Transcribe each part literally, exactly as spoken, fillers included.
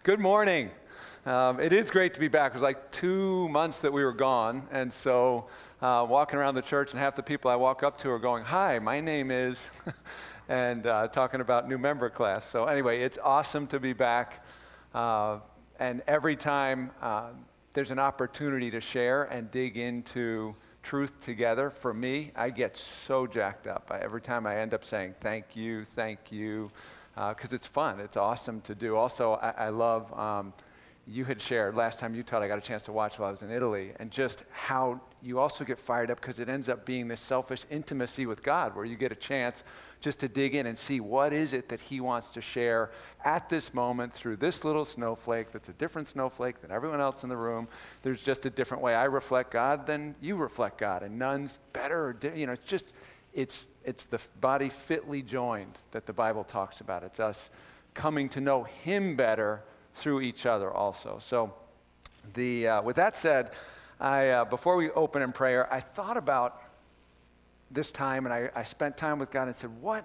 Good morning. Um, it is great to be back. It was like two months that we were gone, and so uh, walking around the church, and half the people I walk up to are going, "Hi, my name is," and uh, talking about new member class. So anyway, it's awesome to be back, uh, and every time uh, there's an opportunity to share and dig into truth together, for me, I get so jacked up. I, every time I end up saying, "Thank you, thank you," because uh, it's fun. It's awesome to do. Also, I, I love. Um, You had shared last time you taught, I got a chance to watch while I was in Italy, and just how you also get fired up because it ends up being this selfish intimacy with God where you get a chance just to dig in and see what is it that he wants to share at this moment through this little snowflake that's a different snowflake than everyone else in the room. There's just a different way I reflect God than you reflect God, and none's better or di- you know, it's just, it's, it's the body fitly joined that the Bible talks about. It's us coming to know him better through each other also. So the uh, with that said, I uh, before we open in prayer, I thought about this time, and I, I spent time with God and said, what,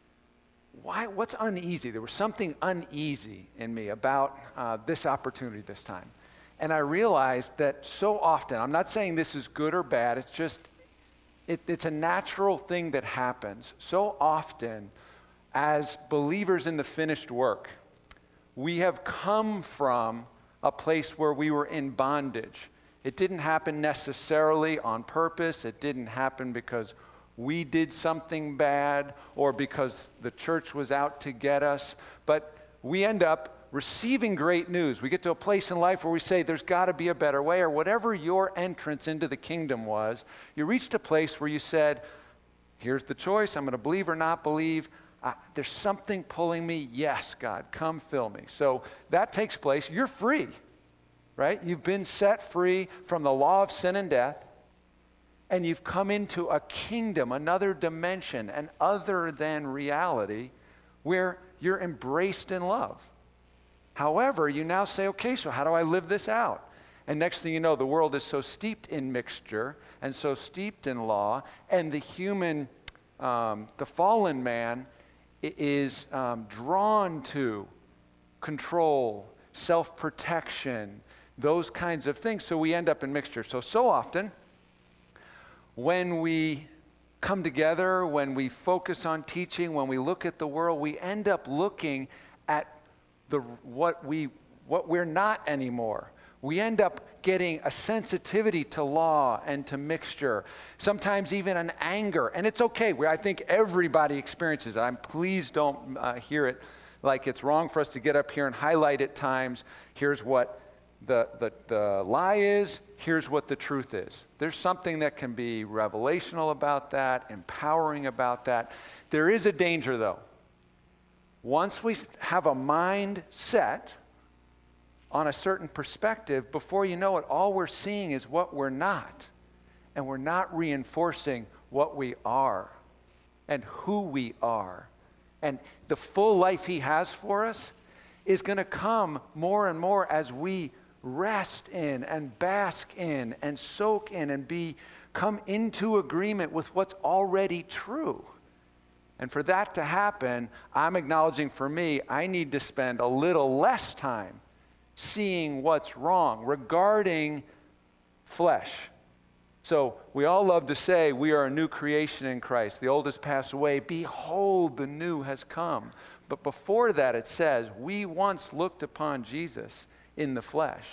why, what's uneasy? There was something uneasy in me about uh, this opportunity this time. And I realized that so often, I'm not saying this is good or bad, it's just, it, it's a natural thing that happens. So often, as believers in the finished work, we have come from a place where we were in bondage. It didn't happen necessarily on purpose. It didn't happen because we did something bad or because the church was out to get us. But we end up receiving great news. We get to a place in life where we say, there's got to be a better way, or whatever your entrance into the kingdom was, you reached a place where you said, here's the choice, I'm going to believe or not believe. Uh, there's something pulling me. Yes, God, come fill me. So that takes place. You're free, right? You've been set free from the law of sin and death, and you've come into a kingdom, another dimension, an other than reality where you're embraced in love. However, you now say, okay, so how do I live this out? And next thing you know, the world is so steeped in mixture and so steeped in law, and the human, um, the fallen man, is um, drawn to control, self-protection, those kinds of things. So we end up in mixture. So, so often, when we come together, when we focus on teaching, when we look at the world, we end up looking at the what we what we're not anymore. We end up getting a sensitivity to law and to mixture, sometimes even an anger. And it's okay. I think everybody experiences it. I'm, please don't uh, hear it like it's wrong for us to get up here and highlight at times, here's what the, the, the lie is, here's what the truth is. There's something that can be revelational about that, empowering about that. There is a danger, though. Once we have a mind set on a certain perspective, before you know it, all we're seeing is what we're not. And we're not reinforcing what we are and who we are. And the full life he has for us is going to come more and more as we rest in and bask in and soak in and be come into agreement with what's already true. And for that to happen, I'm acknowledging for me, I need to spend a little less time seeing what's wrong regarding flesh. So we all love to say we are a new creation in Christ. The old has passed away. Behold, the new has come. But before that it says, we once looked upon Jesus in the flesh,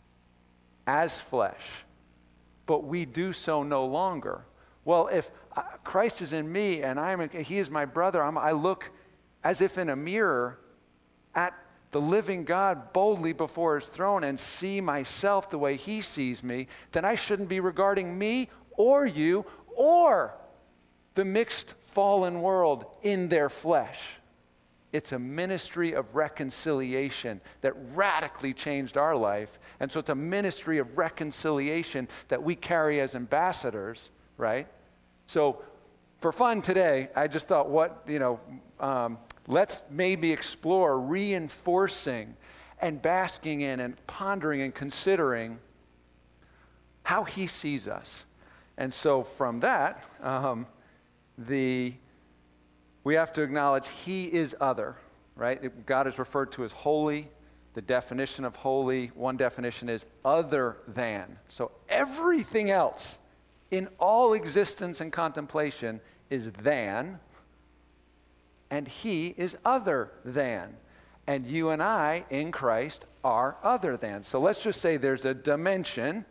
as flesh, but we do so no longer. Well, if uh, Christ is in me and I'm, he is my brother, I'm, I look as if in a mirror at the living God boldly before his throne and see myself the way he sees me, then I shouldn't be regarding me or you or the mixed fallen world in their flesh. It's a ministry of reconciliation that radically changed our life. And so it's a ministry of reconciliation that we carry as ambassadors, right? So for fun today, I just thought what, you know, um, let's maybe explore reinforcing and basking in and pondering and considering how he sees us. And so from that, um, the we have to acknowledge he is other, right? God is referred to as holy, The definition of holy, one definition is other than. So everything else in all existence and contemplation is than, and he is other than. And you and I in Christ are other than. So let's just say there's a dimension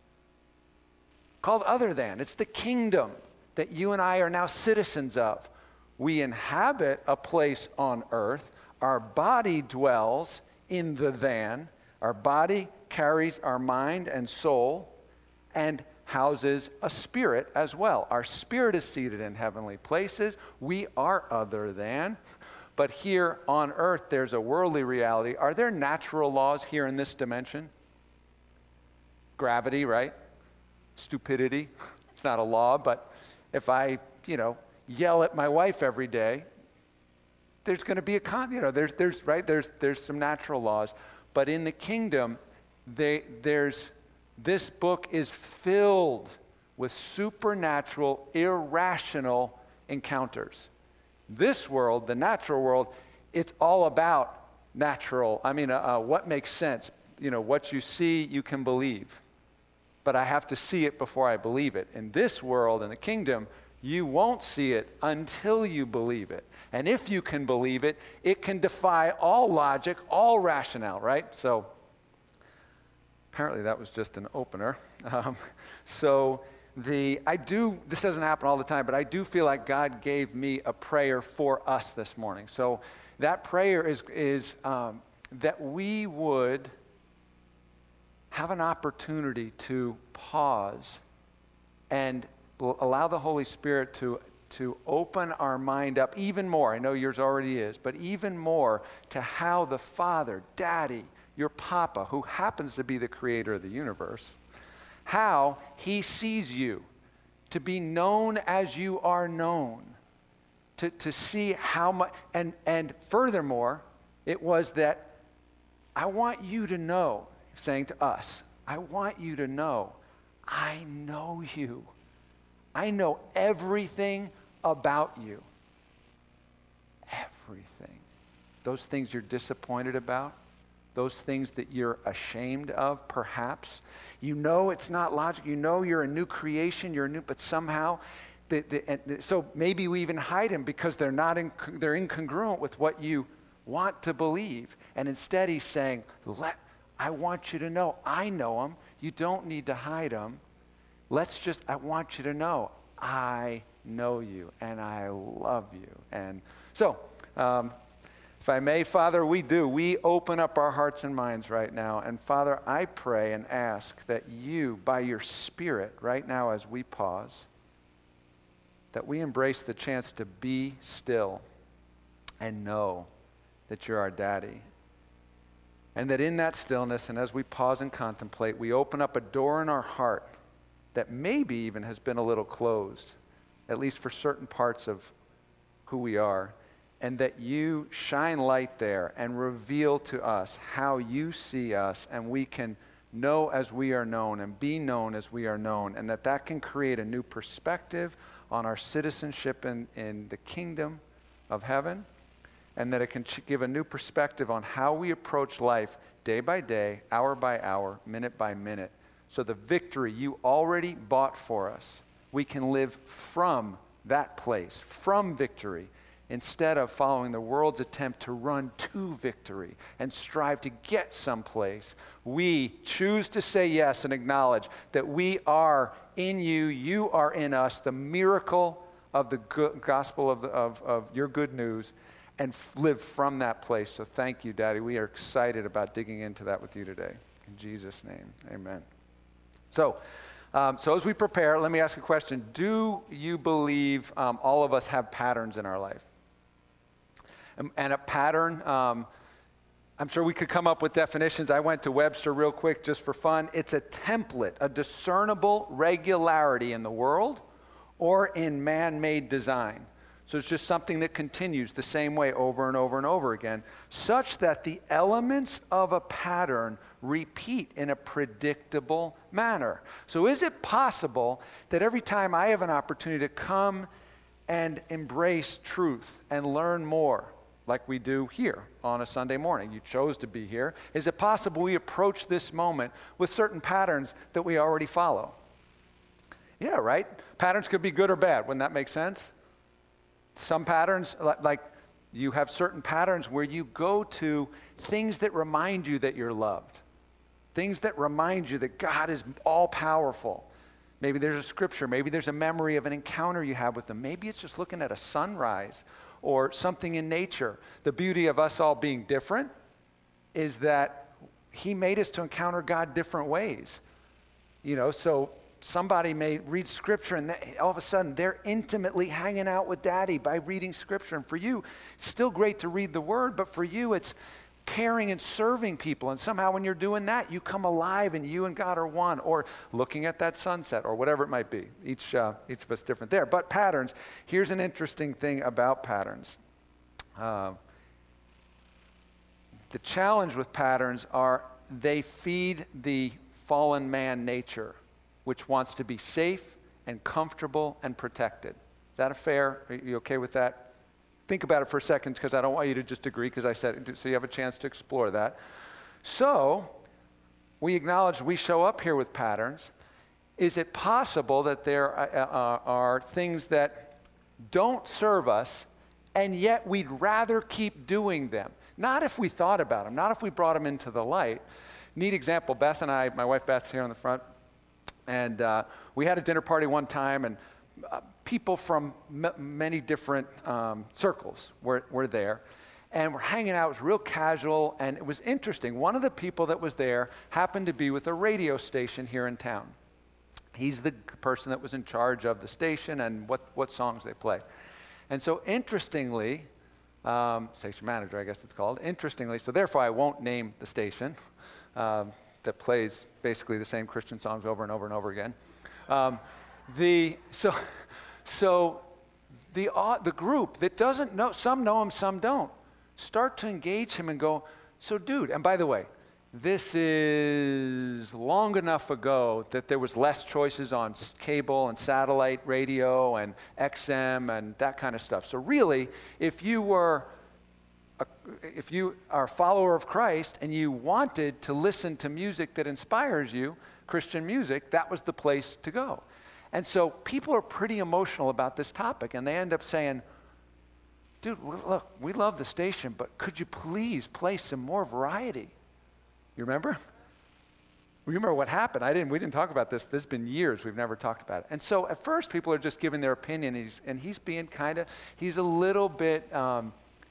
called other than. It's the kingdom that you and I are now citizens of. We inhabit a place on earth. Our body dwells in the than. Our body carries our mind and soul and houses a spirit as well. Our spirit is seated in heavenly places. We are other than. But here on earth, there's a worldly reality. Are there natural laws here in this dimension? Gravity, right? Stupidity. It's not a law, but if I, you know, yell at my wife every day, there's going to be a con, you know, there's, there's, right, there's, there's some natural laws. But in the kingdom, they, there's, this book is filled with supernatural, irrational encounters. This world, the natural world, it's all about natural. I mean, uh, uh, what makes sense? You know, what you see, you can believe. But I have to see it before I believe it. In this world, in the kingdom, you won't see it until you believe it. And if you can believe it, it can defy all logic, all rationale, right? So apparently that was just an opener. Um, so the I do, this doesn't happen all the time, but I do feel like God gave me a prayer for us this morning. So that prayer is, is um, that we would have an opportunity to pause and allow the Holy Spirit to, to open our mind up even more. I know yours already is, but even more to how the Father, Daddy, your Papa, who happens to be the creator of the universe, how he sees you, to be known as you are known, to, to see how much, and, and furthermore, it was that I want you to know, saying to us, I want you to know, I know you. I know everything about you. Everything. Those things you're disappointed about, those things that you're ashamed of, perhaps. You know it's not logical. You know you're a new creation. You're a new, but somehow, the, the, and so maybe we even hide them because they're not in, they're incongruent with what you want to believe. And instead, he's saying, "Let I want you to know I know them. You don't need to hide them. Let's just, I want you to know, I know you and I love you." And so, um, if I may, Father, we do. We open up our hearts and minds right now. And Father, I pray and ask that you, by your Spirit, right now as we pause, that we embrace the chance to be still and know that you're our Daddy. And that in that stillness, and as we pause and contemplate, we open up a door in our heart that maybe even has been a little closed, at least for certain parts of who we are, and that you shine light there and reveal to us how you see us, and we can know as we are known and be known as we are known, and that that can create a new perspective on our citizenship in, in the kingdom of heaven, and that it can ch- give a new perspective on how we approach life day by day, hour by hour, minute by minute. So the victory you already bought for us, we can live from that place, from victory, instead of following the world's attempt to run to victory and strive to get someplace. We choose to say yes and acknowledge that we are in you, you are in us, the miracle of the go- gospel of, the, of, of your good news, and f- live from that place. So thank you, Daddy. We are excited about digging into that with you today. In Jesus' name, amen. So, um, so as we prepare, let me ask a question. Do you believe um, all of us have patterns in our life? And, and a pattern, um, I'm sure we could come up with definitions. I went to Webster real quick just for fun. It's a template, a discernible regularity in the world or in man-made design. So it's just something that continues the same way over and over and over again, such that the elements of a pattern repeat in a predictable manner. So is it possible that every time I have an opportunity to come and embrace truth and learn more, like we do here on a Sunday morning. You chose to be here. Is it possible we approach this moment with certain patterns that we already follow? Yeah, right? Patterns could be good or bad. Wouldn't that make sense? Some patterns, like you have certain patterns where you go to things that remind you that you're loved. Things that remind you that God is all-powerful. Maybe there's a scripture. Maybe there's a memory of an encounter you have with him. Maybe it's just looking at a sunrise or something in nature. The beauty of us all being different is that he made us to encounter God different ways. You know, so somebody may read scripture and they, all of a sudden they're intimately hanging out with daddy by reading scripture. And for you, it's still great to read the word, but for you it's caring and serving people. And somehow when you're doing that, you come alive and you and God are one, or looking at that sunset or whatever it might be. Each, uh, each of us different there. But patterns, here's an interesting thing about patterns. Uh, the challenge with patterns are they feed the fallen man nature, which wants to be safe and comfortable and protected. Is that a fair? Are you okay with that? Think about it for a second, because I don't want you to just agree, because I said it, so you have a chance to explore that. So, we acknowledge we show up here with patterns. Is it possible that there are, uh, are things that don't serve us, and yet we'd rather keep doing them? Not if we thought about them, not if we brought them into the light. Neat example, Beth and I, my wife Beth's here on the front, and uh, we had a dinner party one time, and uh, people from m- many different um, circles were, were there, and we're hanging out. It was real casual, and it was interesting. One of the people that was there happened to be with a radio station here in town. He's the person that was in charge of the station and what, what songs they play. And so interestingly, um, station manager, I guess it's called, interestingly, so therefore I won't name the station um, that plays basically the same Christian songs over and over and over again. Um, the so so the uh, the group that doesn't know, some know him, some don't, start to engage him and go, so dude, and by the way, this is long enough ago that there was less choices on cable and satellite radio and X M and that kind of stuff. So really, if you were, a, if you are a follower of Christ and you wanted to listen to music that inspires you, Christian music, that was the place to go. And so people are pretty emotional about this topic, and they end up saying, dude, look, we love the station, but could you please play some more variety? You remember? Remember what happened? I didn't. We didn't talk about this. This has been years. We've never talked about it. And so at first, people are just giving their opinion, and he's, and he's being kind of, he's a little bit um,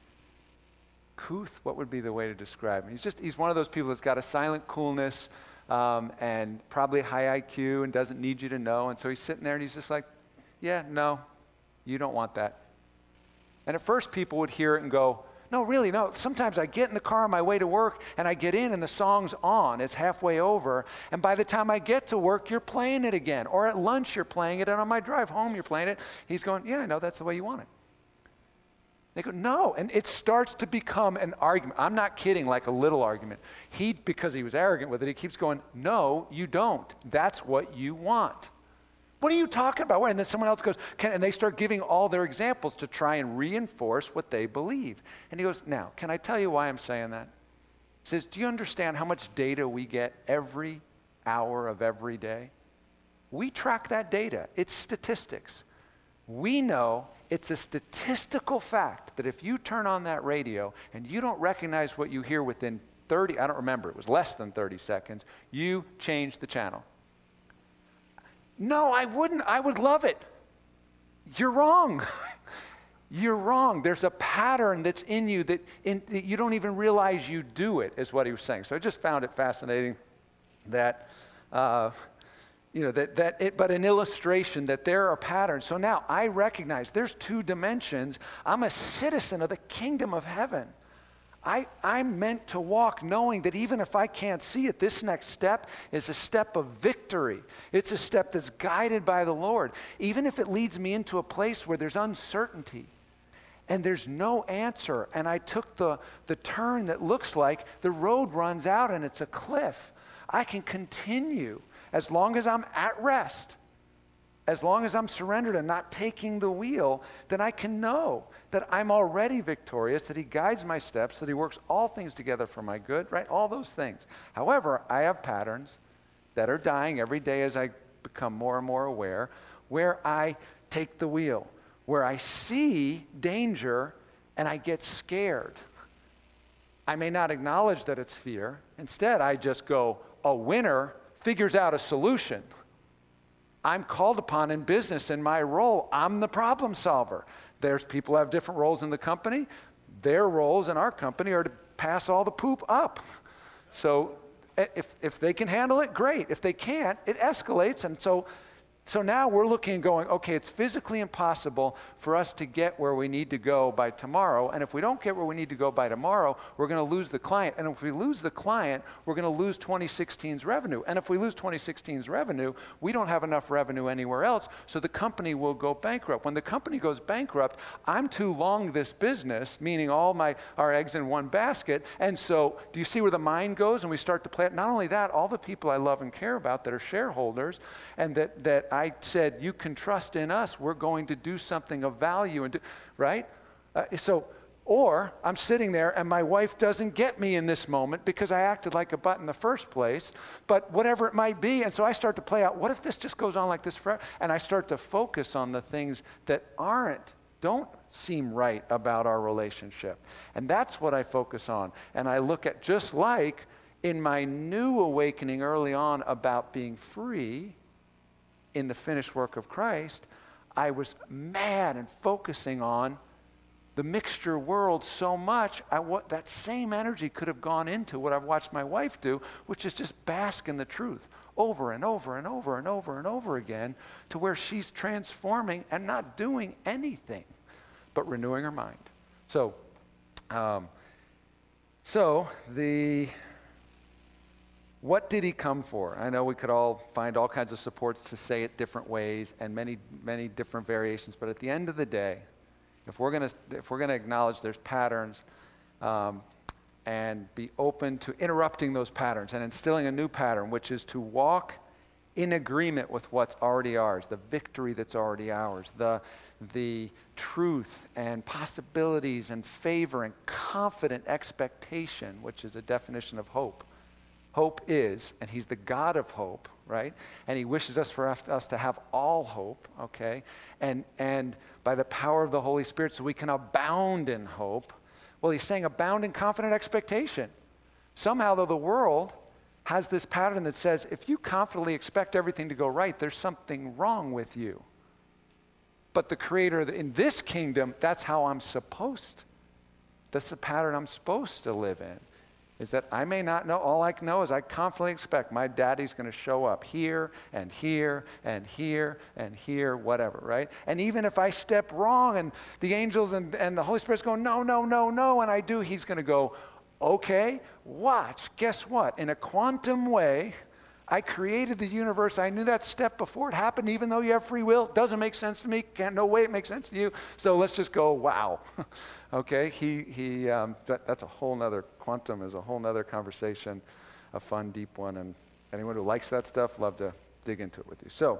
couth. What would be the way to describe him? He's just, he's one of those people that's got a silent coolness um, and probably high I Q and doesn't need you to know. And so he's sitting there, and he's just like, yeah, no, you don't want that. And at first, people would hear it and go, no, really, no. Sometimes I get in the car on my way to work, and I get in, and the song's on. It's halfway over, and by the time I get to work, you're playing it again. Or at lunch, you're playing it, and on my drive home, you're playing it. He's going, yeah, I know, that's the way you want it. They go, no, and it starts to become an argument. I'm not kidding, like a little argument. He, because he was arrogant with it, he keeps going, no, you don't. That's what you want. What are you talking about? And then someone else goes, can, and they start giving all their examples to try and reinforce what they believe. And he goes, now, can I tell you why I'm saying that? He says, do you understand how much data we get every hour of every day? We track that data. It's statistics. We know it's a statistical fact that if you turn on that radio and you don't recognize what you hear within thirty, I don't remember, it was less than thirty seconds, you change the channel. No, I wouldn't. I would love it. You're wrong. You're wrong. There's a pattern that's in you that, in, that you don't even realize you do it, is what he was saying. So I just found it fascinating that, uh, you know, that, that it, but an illustration that there are patterns. So now I recognize there's two dimensions. I'm a citizen of the kingdom of heaven. I, I'm meant to walk knowing that even if I can't see it, this next step is a step of victory. It's a step that's guided by the Lord. Even if it leads me into a place where there's uncertainty and there's no answer, and I took the, the turn that looks like the road runs out and it's a cliff, I can continue as long as I'm at rest. as long as I'm surrendered and not taking the wheel, then I can know that I'm already victorious, that he guides my steps, that he works all things together for my good, right? All those things. However, I have patterns that are dying every day as I become more and more aware, where I take the wheel, where I see danger and I get scared. I may not acknowledge that it's fear. Instead, I just go, a winner figures out a solution. I'm called upon in business, in my role. I'm the problem solver. There's people who have different roles in the company. Their roles in our company are to pass all the poop up. So if, if they can handle it, great. If they can't, it escalates. And so, so now we're looking and going, okay, it's physically impossible for us to get where we need to go by tomorrow. And if we don't get where we need to go by tomorrow, we're going to lose the client. And if we lose the client, we're going to lose twenty sixteen's revenue. And if we lose twenty sixteen's revenue, we don't have enough revenue anywhere else, so the company will go bankrupt. When the company goes bankrupt, I'm too long this business, meaning all my our eggs in one basket. And so do you see where the mind goes? And we start to play it. Not only that, all the people I love and care about that are shareholders and that, that I said, you can trust in us, we're going to do something of value, and do, right? Uh, so, or I'm sitting there and my wife doesn't get me in this moment because I acted like a butt in the first place, but whatever it might be, and so I start to play out, what if this just goes on like this forever? And I start to focus on the things that aren't, don't seem right about our relationship. And that's what I focus on. And I look at, just like in my new awakening early on about being free, in the finished work of Christ, I was mad and focusing on the mixture world so much, I, what, that same energy could have gone into what I've watched my wife do, which is just bask in the truth over and over and over and over and over again, to where she's transforming and not doing anything but renewing her mind. So, um, so the... What did he come for? I know we could all find all kinds of supports to say it different ways and many, many different variations, but at the end of the day, if we're going to if we're going to acknowledge there's patterns um, and be open to interrupting those patterns and instilling a new pattern, which is to walk in agreement with what's already ours, the victory that's already ours, the the truth and possibilities and favor and confident expectation, which is a definition of hope. Hope is, and he's the God of hope, right? And he wishes us for us to have all hope, okay? And, and by the power of the Holy Spirit, so we can abound in hope. Well, he's saying abound in confident expectation. Somehow, though, the world has this pattern that says, if you confidently expect everything to go right, there's something wrong with you. But the Creator in this kingdom, that's how I'm supposed, that's the pattern I'm supposed to live in. Is that I may not know, all I can know is I confidently expect my daddy's going to show up here and here and here and here, whatever, right? And even if I step wrong and the angels and, and the Holy Spirit's going, no, no, no, no, and I do, he's going to go, okay, watch, guess what? In a quantum way, I created the universe. I knew that step before it happened, even though you have free will. It doesn't make sense to me. Can't, no way it makes sense to you. So let's just go, wow. Okay, he, he, um, that, that's a whole nother, quantum is a whole nother conversation, a fun, deep one. And anyone who likes that stuff, love to dig into it with you. So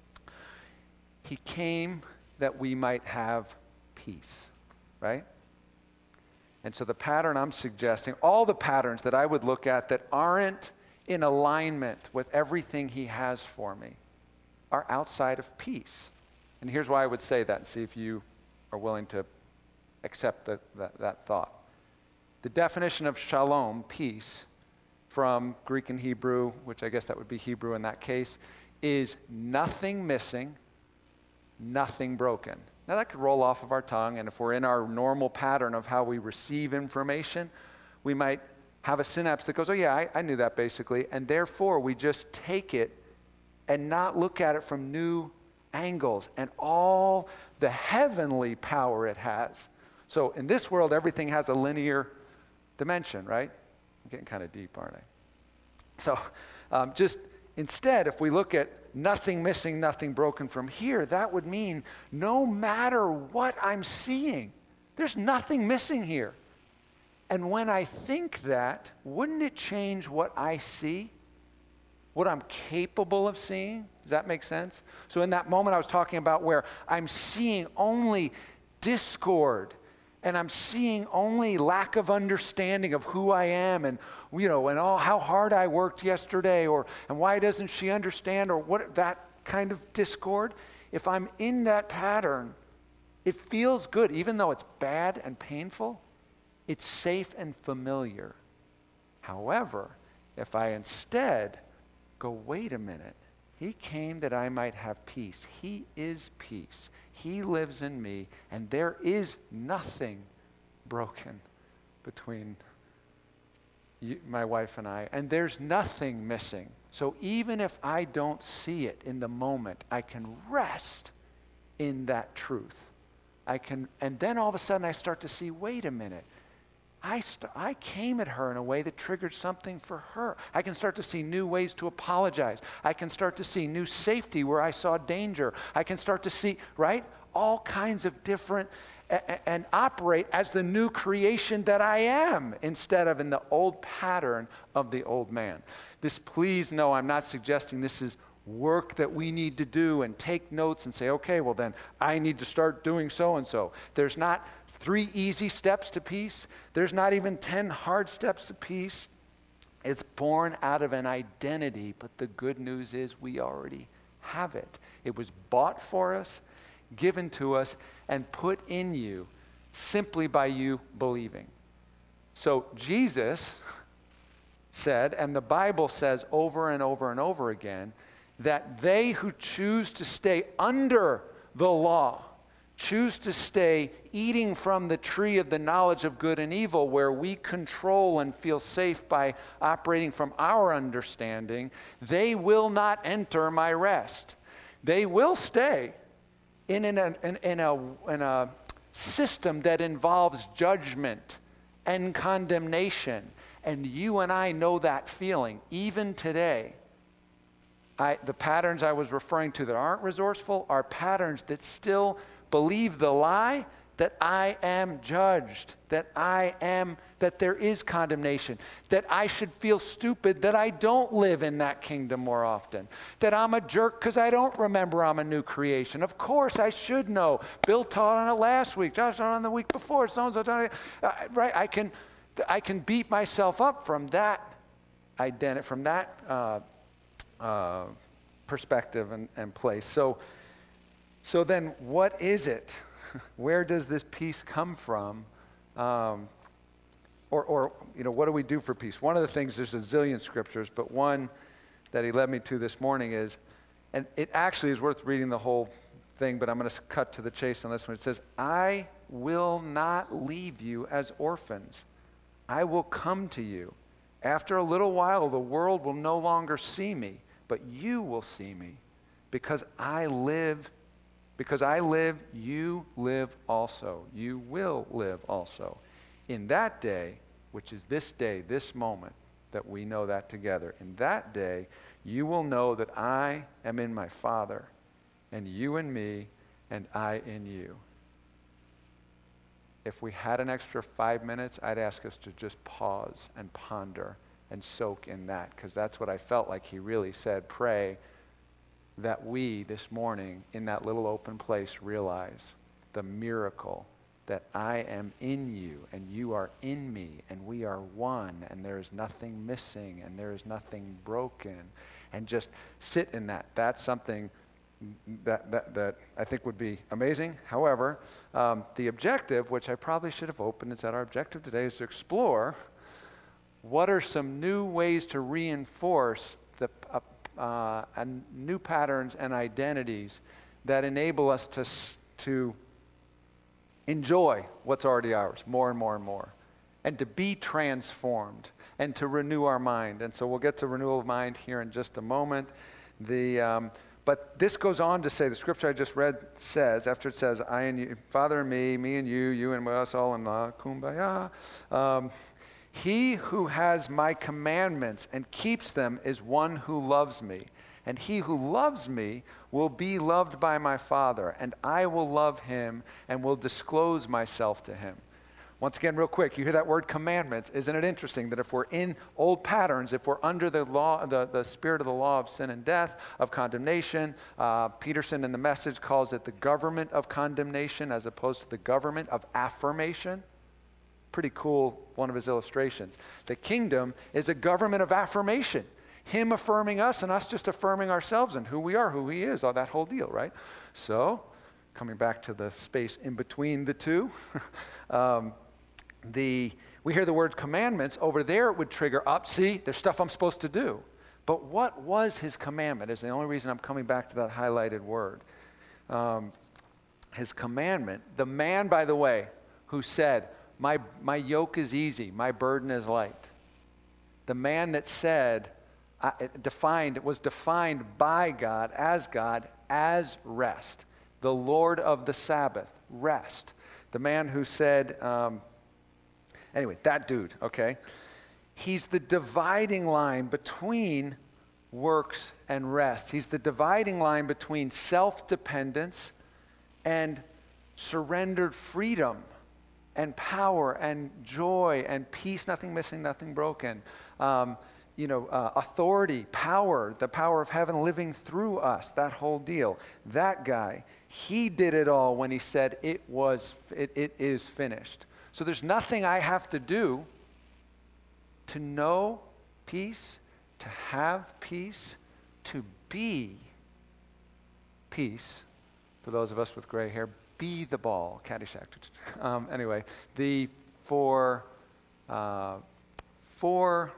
he came that we might have peace, right? And so the pattern I'm suggesting, all the patterns that I would look at that aren't in alignment with everything he has for me are outside of peace. And here's why I would say that, and see if you are willing to accept the, that, that thought. The definition of shalom, peace, from Greek and Hebrew, which I guess that would be Hebrew in that case, is nothing missing, nothing broken. Now that could roll off of our tongue, and if we're in our normal pattern of how we receive information, we might have a synapse that goes, oh yeah, I, I knew that basically, and therefore we just take it and not look at it from new angles and all the heavenly power it has. So in this world, everything has a linear dimension, right? I'm getting kind of deep, aren't I? So um, just instead, if we look at nothing missing, nothing broken from here, that would mean no matter what I'm seeing, there's nothing missing here. And when I think that, wouldn't it change what I see? What I'm capable of seeing? Does that make sense? So in that moment I was talking about where I'm seeing only discord, and I'm seeing only lack of understanding of who I am, and you know, and oh, how hard I worked yesterday, or and why doesn't she understand, or what, that kind of discord. If I'm in that pattern, it feels good, even though it's bad and painful. It's safe and familiar. However, if I instead go, wait a minute, he came that I might have peace. He is peace. He lives in me, and there is nothing broken between you, my wife and I, and there's nothing missing. So even if I don't see it in the moment, I can rest in that truth. I can, and then all of a sudden I start to see, wait a minute, I, st- I came at her in a way that triggered something for her. I can start to see new ways to apologize. I can start to see new safety where I saw danger. I can start to see, right, all kinds of different, a- and operate as the new creation that I am instead of in the old pattern of the old man. This, please know, I'm not suggesting this is work that we need to do and take notes and say, okay, well then I need to start doing so-and-so. There's not three easy steps to peace. There's not even ten hard steps to peace. It's born out of an identity, but the good news is we already have it. It was bought for us, given to us, and put in you simply by you believing. So Jesus said, and the Bible says over and over and over again, that they who choose to stay under the law, choose to stay eating from the tree of the knowledge of good and evil, where we control and feel safe by operating from our understanding, they will not enter my rest. They will stay in, in, a, in, in, a, in a system that involves judgment and condemnation. And you and I know that feeling, even today. I, the patterns I was referring to that aren't resourceful are patterns that still believe the lie that I am judged, that I am, that there is condemnation, that I should feel stupid that I don't live in that kingdom more often, that I'm a jerk because I don't remember I'm a new creation. Of course I should know. Bill taught on it last week. Josh taught on it the week before. So-and-so taught on it. Uh, right? I can, I can beat myself up from that identity, from that uh, uh, perspective and, and place. So, so then what is it? Where does this peace come from? Um, or, or, you know, what do we do for peace? One of the things, there's a zillion scriptures, but one that he led me to this morning is, and it actually is worth reading the whole thing, but I'm going to cut to the chase on this one. It says, I will not leave you as orphans. I will come to you. After a little while, the world will no longer see me, but you will see me. Because I live Because I live, you live also. You will live also. In that day, which is this day, this moment, that we know that together, in that day, you will know that I am in my Father, and you in me, and I in you. If we had an extra five minutes, I'd ask us to just pause and ponder and soak in that, because that's what I felt like he really said. Pray that we, this morning, in that little open place, realize the miracle that I am in you, and you are in me, and we are one, and there is nothing missing, and there is nothing broken. And just sit in that. That's something that, that, that I think would be amazing. However, um, the objective, which I probably should have opened, is that our objective today is to explore what are some new ways to reinforce the uh, Uh, and new patterns and identities that enable us to, to enjoy what's already ours more and more and more, and to be transformed and to renew our mind. And so we'll get to renewal of mind here in just a moment. The, um, but this goes on to say, the scripture I just read says, after it says, I and you, Father and me, me and you, you and us all in la kumbaya, um, he who has my commandments and keeps them is one who loves me. And he who loves me will be loved by my Father, and I will love him and will disclose myself to him. Once again, real quick, you hear that word commandments. Isn't it interesting that if we're in old patterns, if we're under the law, the, the spirit of the law of sin and death, of condemnation, uh, Peterson in the Message calls it the government of condemnation as opposed to the government of affirmation. Pretty cool, one of his illustrations. The kingdom is a government of affirmation. Him affirming us and us just affirming ourselves and who we are, who he is, all that whole deal, right? So, coming back to the space in between the two, um, the we hear the word commandments. Over there it would trigger up, see, there's stuff I'm supposed to do. But what was his commandment is the only reason I'm coming back to that highlighted word. Um, his commandment, the man, by the way, who said, my, my yoke is easy, my burden is light. The man that said, uh, it defined, it was defined by God, as God, as rest. The Lord of the Sabbath, rest. The man who said, um, anyway, that dude, okay? He's the dividing line between works and rest. He's the dividing line between self-dependence and surrendered freedom and power and joy and peace, nothing missing, nothing broken. Um, you know, uh, authority, power, the power of heaven living through us, that whole deal. That guy, he did it all when he said it was, it, it is finished. So there's nothing I have to do to know peace, to have peace, to be peace. For those of us with gray hair, be the ball, Caddyshack. Um, anyway, the for uh, for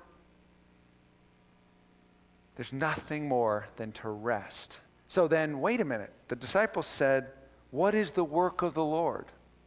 there's nothing more than to rest. So then, wait a minute. The disciples said, "What is the work of the Lord?"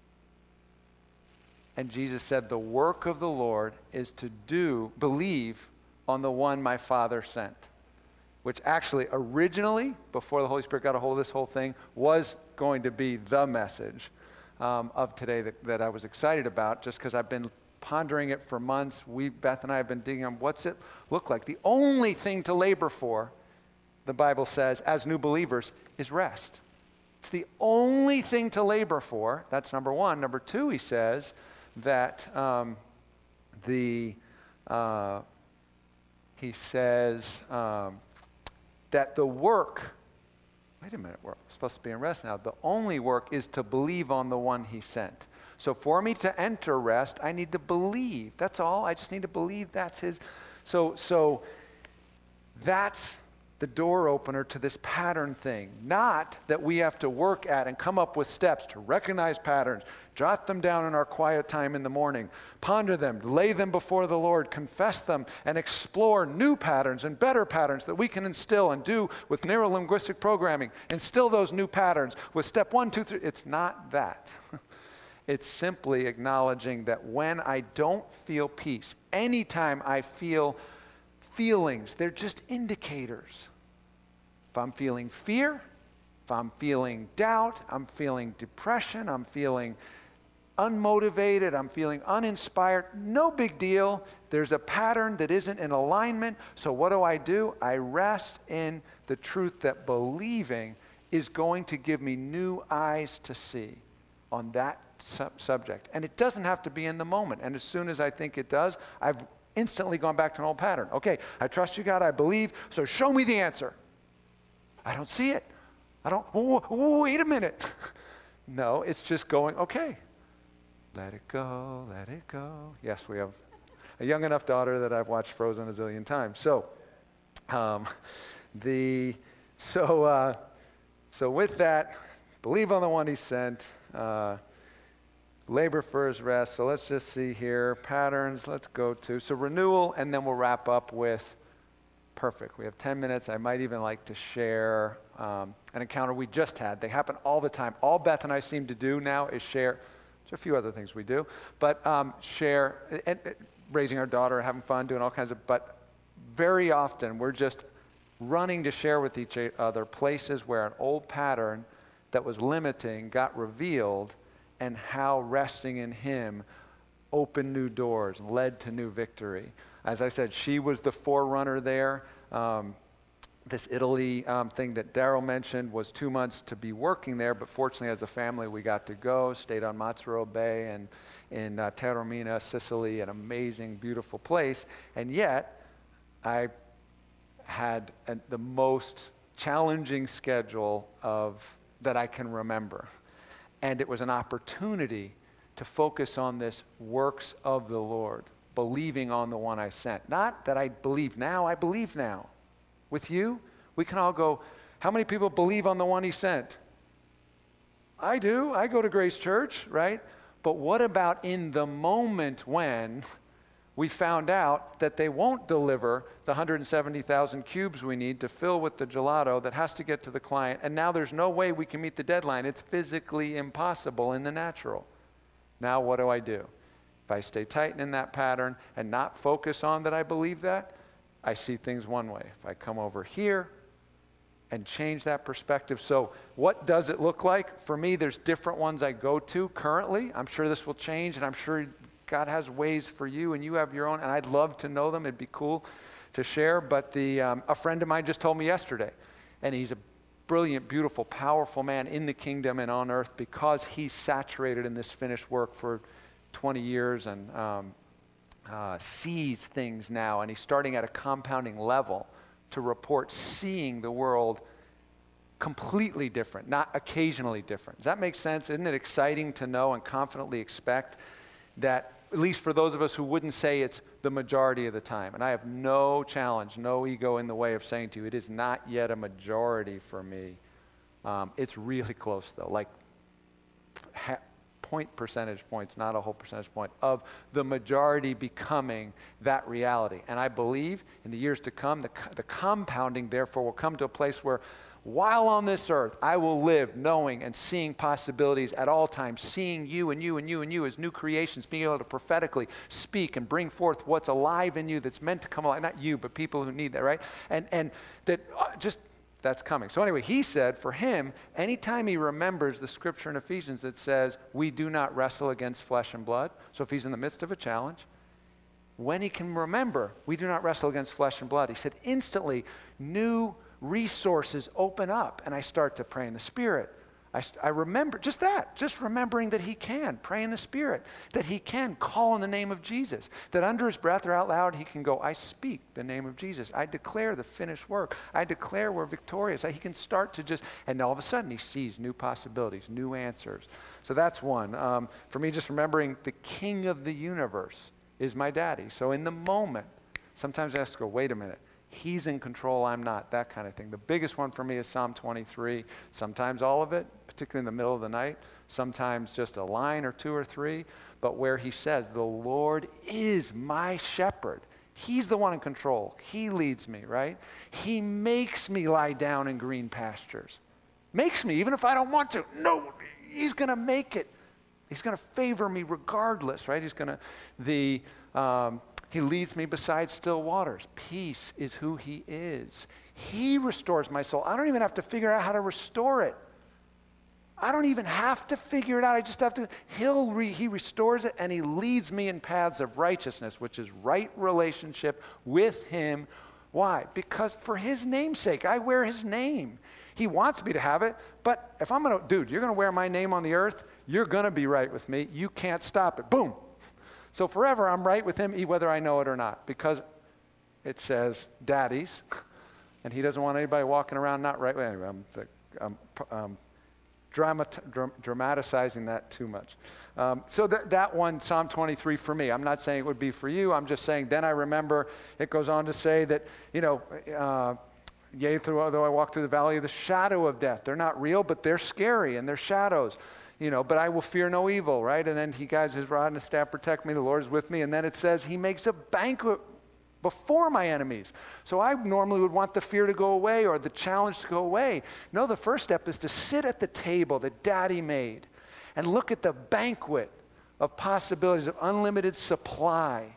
And Jesus said, "The work of the Lord is to do, believe on the one my Father sent." Which actually originally, before the Holy Spirit got a hold of this whole thing, was going to be the message um, of today that, that I was excited about, just because I've been pondering it for months. We, Beth and I have been digging on what's it look like. The only thing to labor for, the Bible says, as new believers, is rest. It's the only thing to labor for. That's number one. Number two, he says that um, the, uh, he says, um, that the work, wait a minute, we're supposed to be in rest now. The only work is to believe on the one he sent. So for me to enter rest, I need to believe. That's all. I just need to believe that's his. So, so that's the door opener to this pattern thing. Not that we have to work at and come up with steps to recognize patterns, jot them down in our quiet time in the morning, ponder them, lay them before the Lord, confess them, and explore new patterns and better patterns that we can instill and do with neuro-linguistic programming. Instill those new patterns with step one, two, three. It's not that. It's simply acknowledging that when I don't feel peace, anytime I feel feelings, they're just indicators. If I'm feeling fear, if I'm feeling doubt, I'm feeling depression, I'm feeling unmotivated, I'm feeling uninspired, no big deal. There's a pattern that isn't in alignment. So what do I do? I rest in the truth that believing is going to give me new eyes to see on that sub- subject. And it doesn't have to be in the moment. And as soon as I think it does, I've instantly gone back to an old pattern. Okay, I trust you, God, I believe, so show me the answer. I don't see it. I don't, oh, wait a minute. No, it's just going, okay, let it go, let it go. Yes, we have a young enough daughter that I've watched Frozen a zillion times. So, um, the, so, uh, so with that, believe on the one he sent, uh, labor for his rest. So let's just see here, patterns, let's go to, so renewal, and then we'll wrap up with perfect. We have ten minutes. I might even like to share um, an encounter we just had. They happen all the time. All Beth and I seem to do now is share. There's a few other things we do, but um, share, and, and raising our daughter, having fun, doing all kinds of, but very often we're just running to share with each other places where an old pattern that was limiting got revealed and how resting in him opened new doors and led to new victory. As I said, she was the forerunner there. Um, this Italy um, thing that Daryl mentioned was two months to be working there, but fortunately as a family we got to go, stayed on Mazzaro Bay and in uh, Taormina, Sicily, an amazing, beautiful place. And yet, I had a, the most challenging schedule of that I can remember. And it was an opportunity to focus on this works of the Lord, believing on the one I sent. Not that I believe now, I believe now. With you, we can all go, how many people believe on the one he sent? I do. I go to Grace Church, right? But what about in the moment when we found out that they won't deliver the one hundred seventy thousand cubes we need to fill with the gelato that has to get to the client, and now there's no way we can meet the deadline. It's physically impossible in the natural. Now what do I do? If I stay tight in that pattern and not focus on that I believe that, I see things one way. If I come over here and change that perspective. So what does it look like? For me, there's different ones I go to currently. I'm sure this will change, and I'm sure God has ways for you, and you have your own, and I'd love to know them. It'd be cool to share. But the um, a friend of mine just told me yesterday, and he's a brilliant, beautiful, powerful man in the kingdom and on earth because he's saturated in this finished work for twenty years and um, uh, sees things now, and he's starting at a compounding level to report seeing the world completely different, not occasionally different. Does that make sense? Isn't it exciting to know and confidently expect that, at least for those of us who wouldn't say it's the majority of the time, and I have no challenge, no ego in the way of saying to you, it is not yet a majority for me. Um, it's really close though, like ha- point percentage points, not a whole percentage point, of the majority becoming that reality. And I believe in the years to come, the, the compounding therefore will come to a place where while on this earth, I will live knowing and seeing possibilities at all times, seeing you and you and you and you as new creations, being able to prophetically speak and bring forth what's alive in you that's meant to come alive. Not you, but people who need that, right? And, and that uh, just, that's coming. So anyway, he said for him, anytime he remembers the scripture in Ephesians that says, we do not wrestle against flesh and blood. So if he's in the midst of a challenge, when he can remember, we do not wrestle against flesh and blood, he said instantly, new resources open up, and I start to pray in the Spirit. I, I remember just that, just remembering that he can pray in the Spirit, that he can call in the name of Jesus, that under his breath or out loud he can go, I speak the name of Jesus. I declare the finished work. I declare we're victorious. He can start to just, and all of a sudden he sees new possibilities, new answers. So that's one. Um, for me, just remembering the King of the universe is my daddy. So in the moment, sometimes I have to go, wait a minute. He's in control, I'm not, that kind of thing. The biggest one for me is Psalm twenty-three. Sometimes all of it, particularly in the middle of the night. Sometimes just a line or two or three. But where he says, the Lord is my shepherd. He's the one in control. He leads me, right? He makes me lie down in green pastures. Makes me, even if I don't want to. No, he's going to make it. He's going to favor me regardless, right? He's going to, the... Um, He leads me beside still waters. Peace is who he is. He restores my soul. I don't even have to figure out how to restore it. I don't even have to figure it out. I just have to, he'll re, he restores it, and he leads me in paths of righteousness, which is right relationship with him. Why? Because for his name's sake, I wear his name. He wants me to have it, but if I'm going to, dude, you're going to wear my name on the earth, you're going to be right with me. You can't stop it. Boom. So forever, I'm right with him, whether I know it or not, because it says daddies, and he doesn't want anybody walking around not right. Anyway, I'm, I'm um, dramat- dramatizing that too much. Um, so th- that one, Psalm twenty-three for me. I'm not saying it would be for you. I'm just saying then I remember it goes on to say that, you know, uh, yea, through, though I walk through the valley of the shadow of death. They're not real, but they're scary, and they're shadows. You know, but I will fear no evil, right? And then he guides his rod and his staff protect me. The Lord is with me. And then it says he makes a banquet before my enemies. So I normally would want the fear to go away or the challenge to go away. No, the first step is to sit at the table that Daddy made and look at the banquet of possibilities of unlimited supply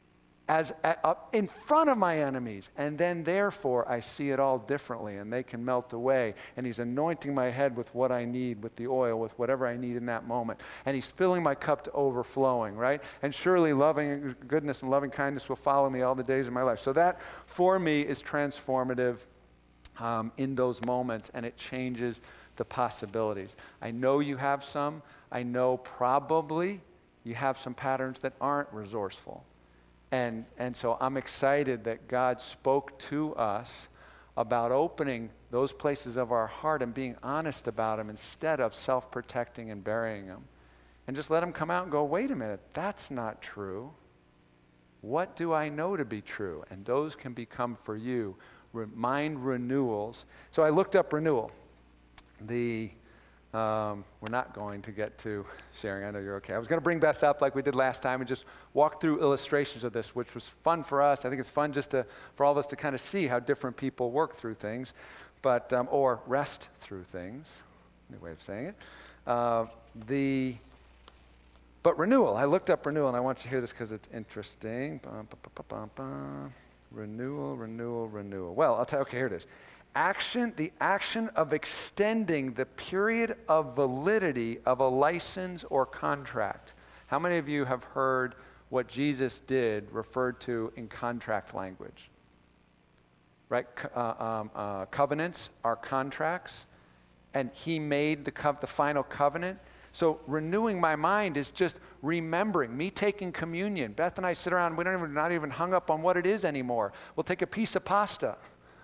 as uh, up in front of my enemies. And then therefore I see it all differently, and they can melt away. And he's anointing my head with what I need, with the oil, with whatever I need in that moment. And he's filling my cup to overflowing, right? And surely loving goodness and loving kindness will follow me all the days of my life. So that for me is transformative um, in those moments, and it changes the possibilities. I know you have some. I know probably you have some patterns that aren't resourceful. And, and so I'm excited that God spoke to us about opening those places of our heart and being honest about them instead of self-protecting and burying them. And just let them come out and go, wait a minute, that's not true. What do I know to be true? And those can become for you re- mind renewals. So I looked up renewal. The Um, we're not going to get to sharing. I know you're okay. I was going to bring Beth up like we did last time and just walk through illustrations of this, which was fun for us. I think it's fun just to, for all of us to kind of see how different people work through things, but um, or rest through things. New way of saying it. Uh, the but renewal. I looked up renewal, and I want you to hear this because it's interesting. Bum, bum, bum, bum, bum. Renewal, renewal, renewal. Well, I'll tell you. Okay, here it is. Action, the action of extending the period of validity of a license or contract. How many of you have heard what Jesus did referred to in contract language? Right? Co- uh, um, uh, covenants are contracts, and he made the, co- the final covenant. So renewing my mind is just remembering, me taking communion. Beth and I sit around, we don't even, not even hung up on what it is anymore. We'll take a piece of pasta.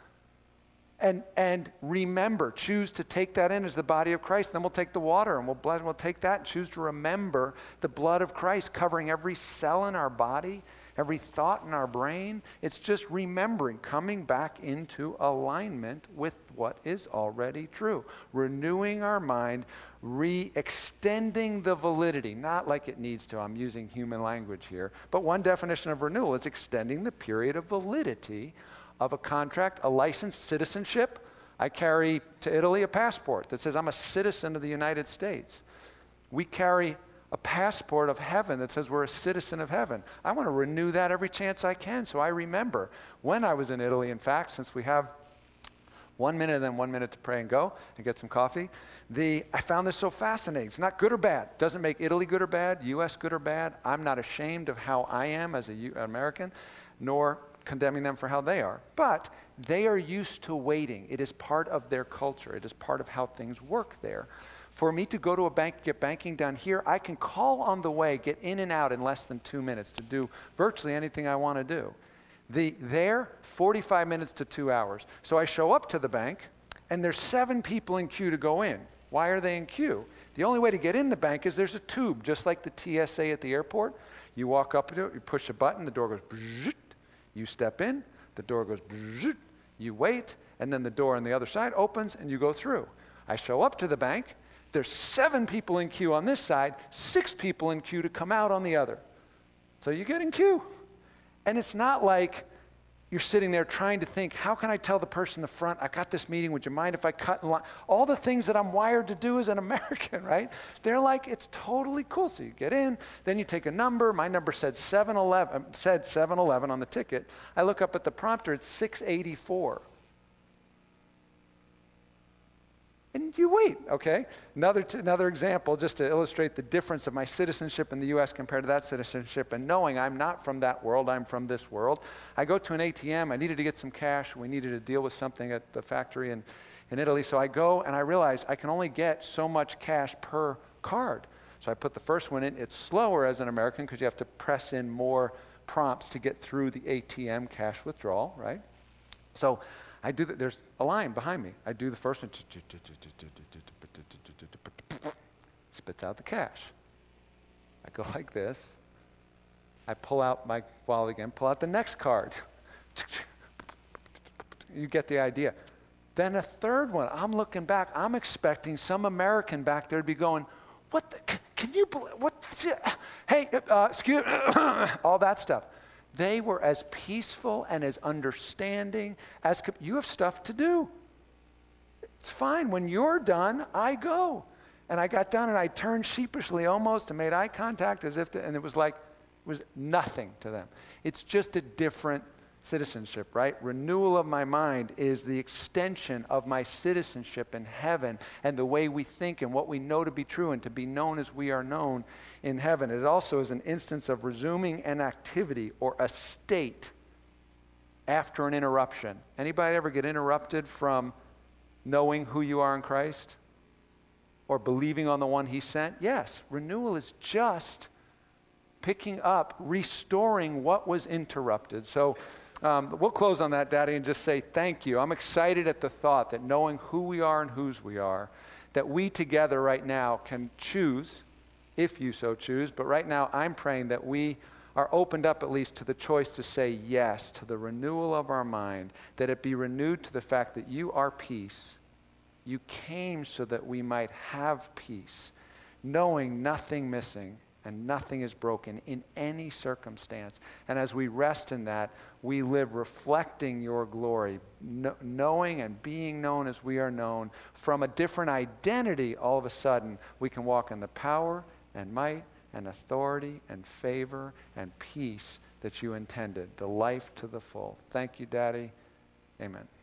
And, and remember, choose to take that in as the body of Christ. Then we'll take the water and we'll, bless, we'll take that and choose to remember the blood of Christ covering every cell in our body, every thought in our brain. It's just remembering, coming back into alignment with what is already true. Renewing our mind, re-extending the validity, not like it needs to. I'm using human language here. But one definition of renewal is extending the period of validity of a contract, a licensed citizenship. I carry to Italy a passport that says I'm a citizen of the United States. We carry a passport of heaven that says we're a citizen of heaven. I want to renew that every chance I can so I remember when I was in Italy. In fact, since we have one minute and then one minute to pray and go and get some coffee, the, I found this so fascinating. It's not good or bad. It doesn't make Italy good or bad, U S good or bad. I'm not ashamed of how I am as an American, nor condemning them for how they are. But they are used to waiting. It is part of their culture. It is part of how things work there. For me to go to a bank, get banking done here, I can call on the way, get in and out in less than two minutes to do virtually anything I want to do. The, there, forty-five minutes to two hours. So I show up to the bank, and there's seven people in queue to go in. Why are they in queue? The only way to get in the bank is there's a tube, just like the T S A at the airport. You walk up to it, you push a button, the door goes bzzzt. You step in, the door goes bzzzt. You wait, and then the door on the other side opens, and you go through. I show up to the bank. There's seven people in queue on this side, six people in queue to come out on the other. So you get in queue. And it's not like you're sitting there trying to think, how can I tell the person in the front, I got this meeting, would you mind if I cut in line? All the things that I'm wired to do as an American, right? They're like, it's totally cool. So you get in, then you take a number. My number said seven eleven, said seven eleven on the ticket. I look up at the prompter, it's six eighty-four. And you wait, okay? Another, t- another example, just to illustrate the difference of my citizenship in the U S compared to that citizenship, and knowing I'm not from that world, I'm from this world. I go to an A T M, I needed to get some cash, we needed to deal with something at the factory in, in Italy, so I go and I realize I can only get so much cash per card. So I put the first one in. It's slower as an American because you have to press in more prompts to get through the A T M cash withdrawal, right? So I do that. There's a line behind me. I do the first one. Spits out the cash. I go like this. I pull out my wallet again, pull out the next card. You get the idea. Then a third one. I'm looking back. I'm expecting some American back there to be going, what the, can you believe, what, hey, uh, excuse, all that stuff. They were as peaceful and as understanding as, you have stuff to do. It's fine. When you're done, I go. And I got done and I turned sheepishly almost and made eye contact as if, to, and it was like, it was nothing to them. It's just a different citizenship, right? Renewal of my mind is the extension of my citizenship in heaven and the way we think and what we know to be true and to be known as we are known in heaven. It also is an instance of resuming an activity or a state after an interruption. Anybody ever get interrupted from knowing who you are in Christ? Or believing on the one he sent? Yes, renewal is just picking up, restoring what was interrupted. So um, we'll close on that, Daddy, and just say thank you. I'm excited at the thought that knowing who we are and whose we are, that we together right now can choose, if you so choose, but right now I'm praying that we are opened up at least to the choice to say yes to the renewal of our mind, that it be renewed to the fact that you are peace. You came so that we might have peace, knowing nothing missing and nothing is broken in any circumstance. And as we rest in that, we live reflecting your glory, kn- knowing and being known as we are known. From a different identity, all of a sudden, we can walk in the power and might and authority and favor and peace that you intended, the life to the full. Thank you, Daddy. Amen.